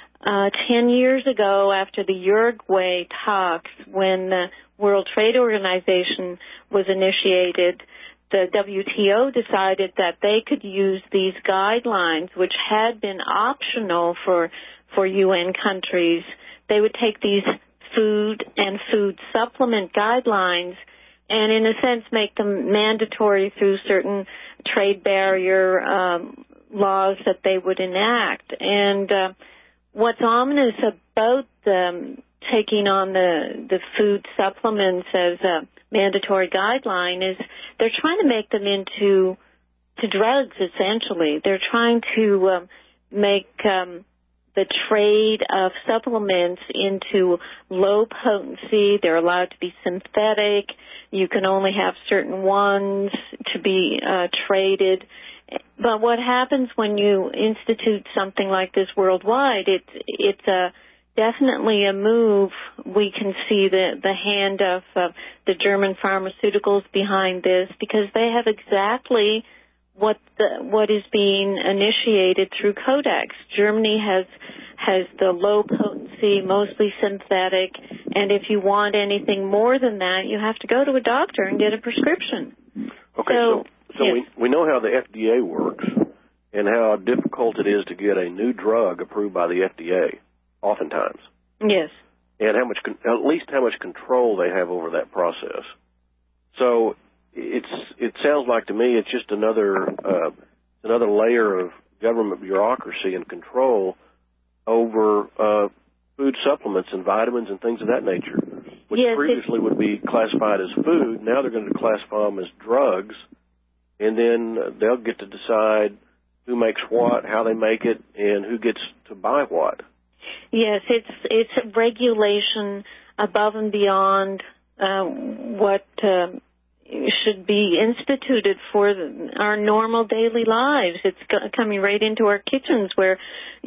10 years ago, after the Uruguay talks, when the World Trade Organization was initiated, the WTO decided that they could use these guidelines, which had been optional for UN countries. They would take these food and food supplement guidelines and, in a sense, make them mandatory through certain trade barrier laws that they would enact. And what's ominous about taking on the food supplements as a mandatory guideline is they're trying to make them into drugs, essentially. They're trying to make the trade of supplements into low potency. They're allowed to be synthetic. You can only have certain ones to be traded. But what happens when you institute something like this worldwide, it's definitely a move. We can see the hand of the German pharmaceuticals behind this, because they have exactly what is being initiated through Codex. Germany has the low potency, mostly synthetic, and if you want anything more than that, you have to go to a doctor and get a prescription. Okay, so yes. we know how the FDA works and how difficult it is to get a new drug approved by the FDA, oftentimes. Yes. And at least how much control they have over that process. So it sounds like to me it's just another layer of government bureaucracy and control over food supplements and vitamins and things of that nature, which previously would be classified as food. Now they're going to classify them as drugs, and then they'll get to decide who makes what, how they make it, and who gets to buy what. Yes, it's regulation above and beyond what should be instituted for our normal daily lives. It's coming right into our kitchens where,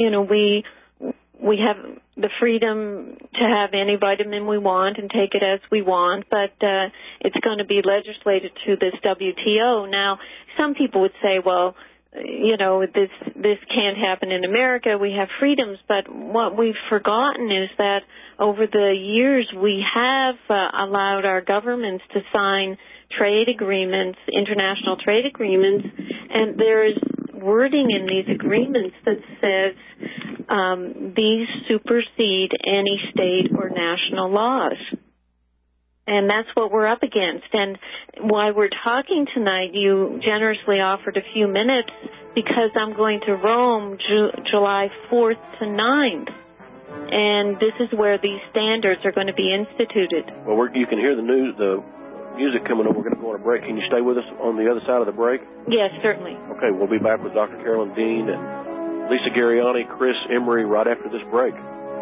we have the freedom to have any vitamin we want and take it as we want, but it's going to be legislated through this WTO. Now, some people would say, well, this can't happen in America. We have freedoms, but what we've forgotten is that over the years we have allowed our governments to sign trade agreements, international trade agreements, and there is wording in these agreements that says these supersede any state or national laws. And that's what we're up against. And why we're talking tonight, you generously offered a few minutes because I'm going to Rome July 4th to 9th. And this is where these standards are going to be instituted. Well, you can hear the music coming up. We're going to go on a break. Can you stay with us on the other side of the break? Yes, certainly. Okay, we'll be back with Dr. Carolyn Dean and Lisa Gariani, Chris Emery right after this break.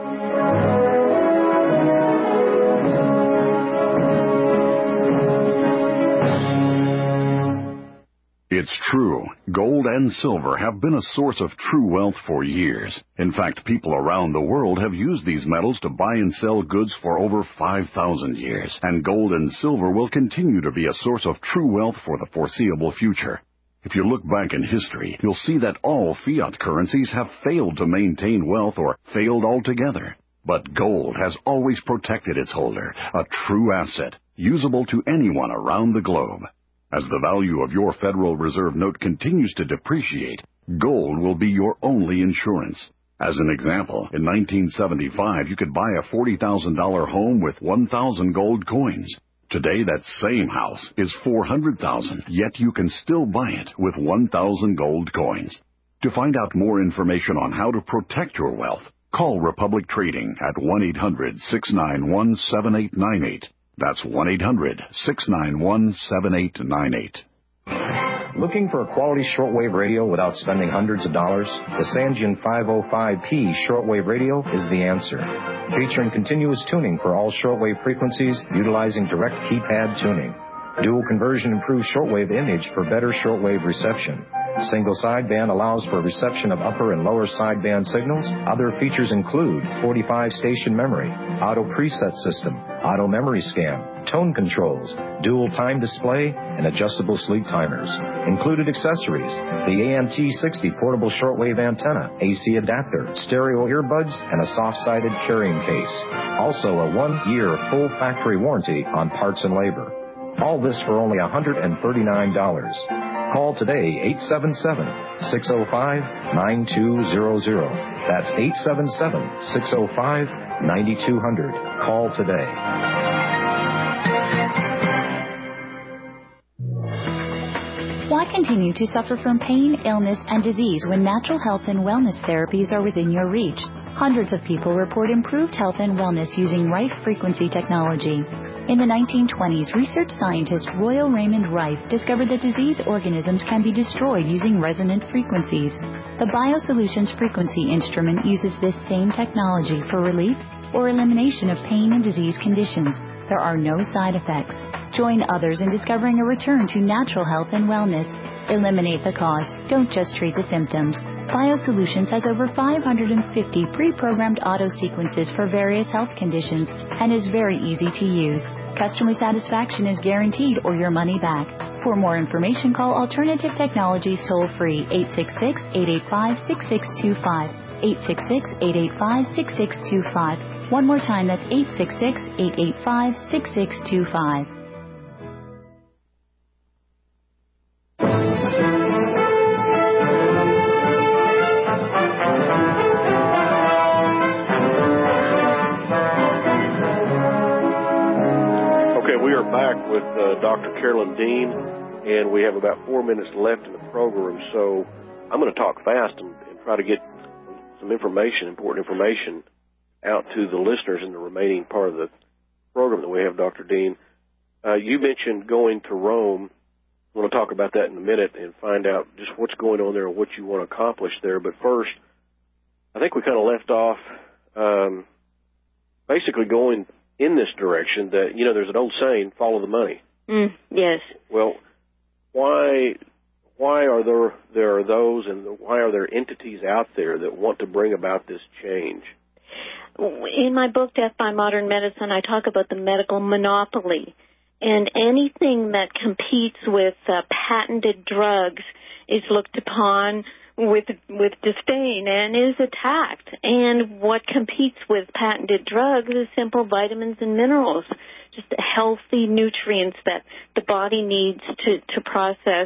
It's true. Gold and silver have been a source of true wealth for years. In fact, people around the world have used these metals to buy and sell goods for over 5,000 years. And gold and silver will continue to be a source of true wealth for the foreseeable future. If you look back in history, you'll see that all fiat currencies have failed to maintain wealth or failed altogether. But gold has always protected its holder, a true asset, usable to anyone around the globe. As the value of your Federal Reserve note continues to depreciate, gold will be your only insurance. As an example, in 1975, you could buy a $40,000 home with 1,000 gold coins. Today, that same house is $400,000, yet you can still buy it with 1,000 gold coins. To find out more information on how to protect your wealth, call Republic Trading at 1-800-691-7898. That's 1-800-691-7898. Looking for a quality shortwave radio without spending hundreds of dollars? The Sangean 505P shortwave radio is the answer. Featuring continuous tuning for all shortwave frequencies utilizing direct keypad tuning. Dual conversion improves shortwave image for better shortwave reception. Single sideband allows for reception of upper and lower sideband signals. Other features include 45 station memory, auto preset system, auto memory scan, tone controls, dual time display, and adjustable sleep timers. Included accessories: the ANT60 portable shortwave antenna, AC adapter, stereo earbuds, and a soft-sided carrying case. Also a 1-year full factory warranty on parts and labor. All this for only $139. Call today, 877-605-9200. That's 877-605-9200. Call today. Why continue to suffer from pain, illness, and disease when natural health and wellness therapies are within your reach? Hundreds of people report improved health and wellness using Rife frequency technology. In the 1920s, research scientist Royal Raymond Rife discovered that disease organisms can be destroyed using resonant frequencies. The BioSolutions frequency instrument uses this same technology for relief or elimination of pain and disease conditions. There are no side effects. Join others in discovering a return to natural health and wellness. Eliminate the cause. Don't just treat the symptoms. BioSolutions has over 550 pre-programmed auto sequences for various health conditions and is very easy to use. Customer satisfaction is guaranteed or your money back. For more information, call Alternative Technologies toll-free 866-885-6625. 866-885-6625. One more time, that's 866-885-6625. Okay, we are back with with Dr. Carolyn Dean, and we have about 4 minutes left in the program, so I'm going to talk fast and try to get some information, important information, out to the listeners in the remaining part of the program that we have, Dr. Dean. You mentioned going to Rome. I want to talk about that in a minute and find out just what's going on there and what you want to accomplish there. But first, I think we kind of left off basically going in this direction that, you know, there's an old saying, follow the money. Yes. Well, why are there are those and why are there entities out there that want to bring about this change? In my book, Death by Modern Medicine, I talk about the medical monopoly. And anything that competes with patented drugs is looked upon with disdain and is attacked. And what competes with patented drugs is simple vitamins and minerals, just healthy nutrients that the body needs to process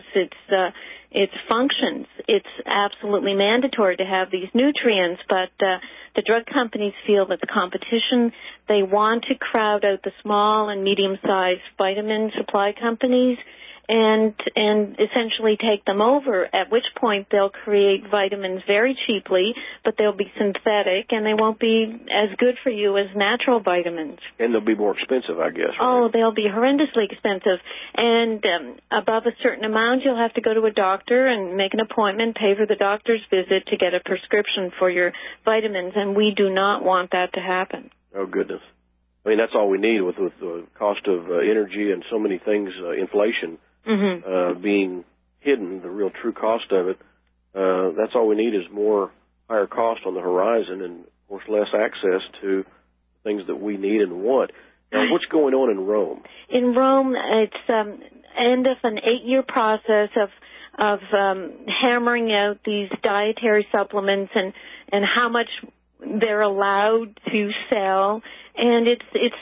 its functions. It's absolutely mandatory to have these nutrients, but the drug companies feel that the competition, they want to crowd out the small and medium-sized vitamin supply companies and essentially take them over, at which point they'll create vitamins very cheaply, but they'll be synthetic and they won't be as good for you as natural vitamins. And they'll be more expensive, I guess, right? Oh, they'll be horrendously expensive. And above a certain amount, you'll have to go to a doctor and make an appointment, pay for the doctor's visit to get a prescription for your vitamins, and we do not want that to happen. Oh, goodness. I mean, that's all we need with the cost of energy and so many things, inflation. Being hidden, the real true cost of it, that's all we need is more higher cost on the horizon and, of course, less access to things that we need and want. Now, what's going on in Rome? In Rome, it's end of an 8-year process of hammering out these dietary supplements and how much they're allowed to sell, and it's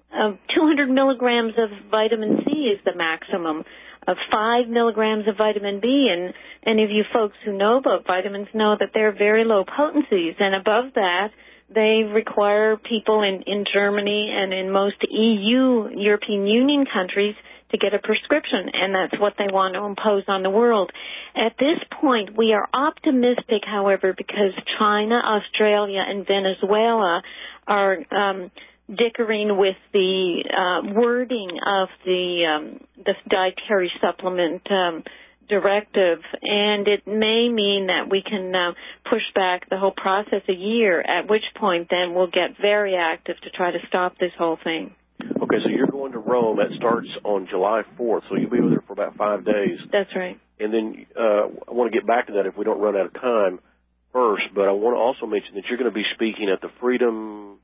200 milligrams of vitamin C is the maximum, of 5 milligrams of vitamin B, and any of you folks who know about vitamins know that they're very low potencies, and above that, they require people in Germany and in most European Union countries to get a prescription, and that's what they want to impose on the world. At this point, we are optimistic, however, because China, Australia, and Venezuela are dickering with the wording of the dietary supplement directive, and it may mean that we can push back the whole process a year, at which point then we'll get very active to try to stop this whole thing. Okay, so you're going to Rome. That starts on July 4th, so you'll be there for about 5 days. That's right. And then I want to get back to that if we don't run out of time first, but I want to also mention that you're going to be speaking at the Freedom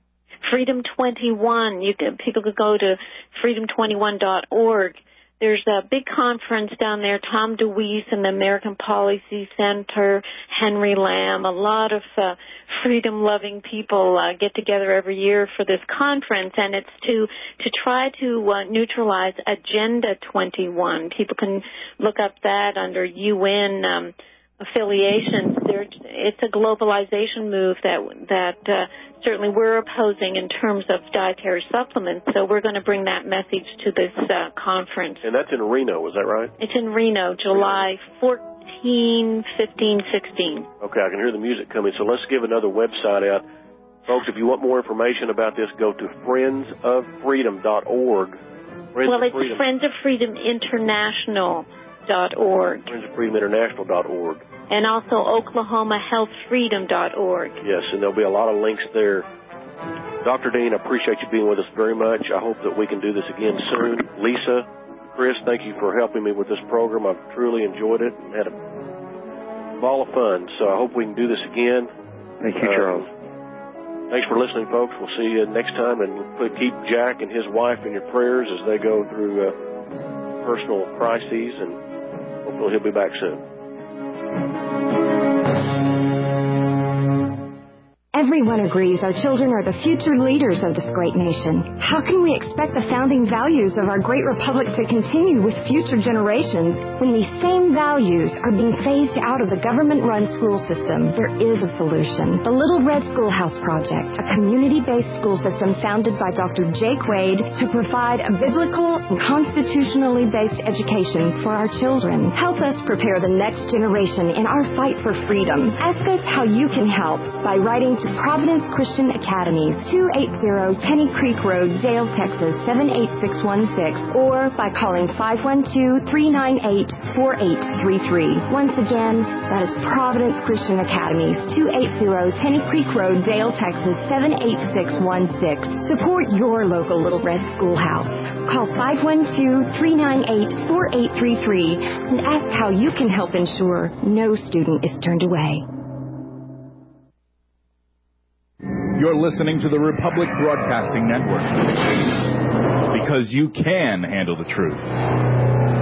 21. People could go to freedom21.org. There's a big conference down there. Tom DeWeese and the American Policy Center, Henry Lamb, a lot of freedom-loving people get together every year for this conference, and it's to try to neutralize Agenda 21. People can look up that under UN affiliations. It's a globalization move that certainly we're opposing in terms of dietary supplements, so we're going to bring that message to this conference. And that's in Reno, is that right? It's in Reno, July 14, 15, 16. Okay, I can hear the music coming, so let's give another website out. Folks, if you want more information about this, go to friendsoffreedom.org. It's Friends of Freedom International.org. friendsofreedominternational.org. And also OklahomaHealthFreedom.org. Yes, and there'll be a lot of links there. Dr. Dean, I appreciate you being with us very much. I hope that we can do this again soon. Lisa, Chris, thank you for helping me with this program. I've truly enjoyed it and had a ball of fun, so I hope we can do this again. Thank you, Charles. Thanks for listening, folks. We'll see you next time, and keep Jack and his wife in your prayers as they go through personal crises, and hopefully he'll be back soon. Everyone agrees our children are the future leaders of this great nation. How can we expect the founding values of our great republic to continue with future generations when these same values are being phased out of the government-run school system? There is a solution. The Little Red Schoolhouse Project, a community-based school system founded by Dr. Jake Wade to provide a biblical and constitutionally based education for our children. Help us prepare the next generation in our fight for freedom. Ask us how you can help by writing to Providence Christian Academies, 280 Tenny Creek Road, Dale, Texas, 78616, or by calling 512-398-4833. Once again, that is Providence Christian Academies, 280 Tenny Creek Road, Dale, Texas, 78616. Support your local Little Red Schoolhouse. Call 512-398-4833 and ask how you can help ensure no student is turned away. You're listening to the Republic Broadcasting Network. Because you can handle the truth.